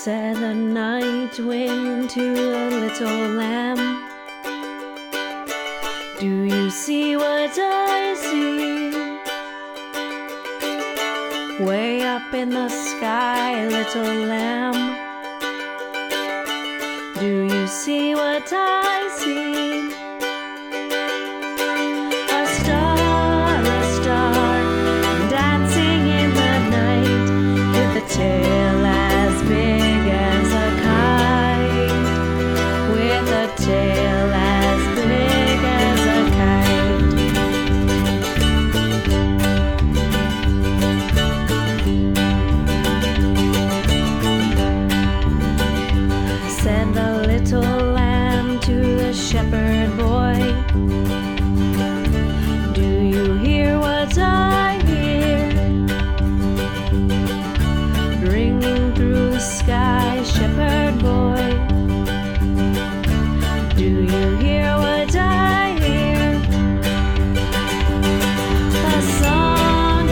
Said the night wind to the little lamb, do you see what I see? Way up in the sky, little lamb, do you see what I see? A star, dancing in the night, with a tail as big as a kite, with a tail as big as a kite. Said the little lamb to the shepherd boy, do you hear what I hear? Ringing through the sky, shepherd boy, do you hear what I hear? The song,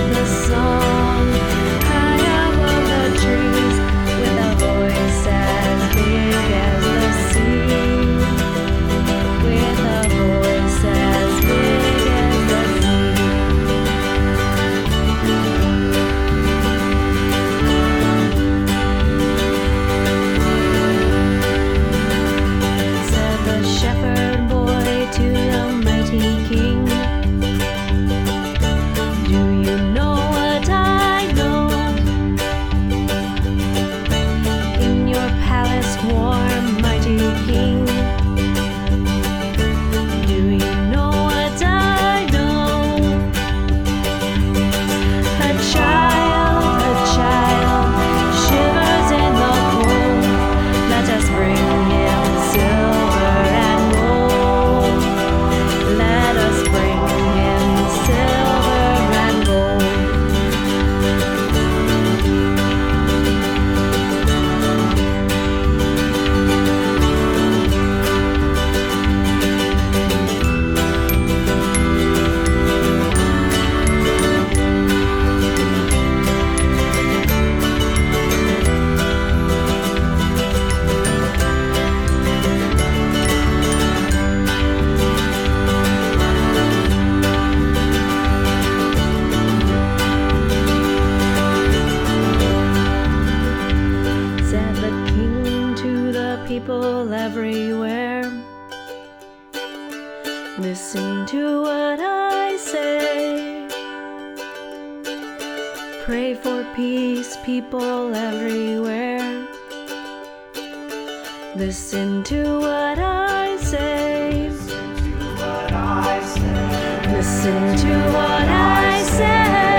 high above the trees, with a voice as big as the sea, with a voice as big as the sea. Said the shepherd boy to the mighty king, do you know what I know? In your palace warm, mighty king, do you know what I know? A child shivers in the cold. Let us bring him silver and gold. Let us bring him silver and gold. Said the king to the people everywhere, listen to what I say. Pray for peace, people everywhere. Listen to what I say. Listen to what I say.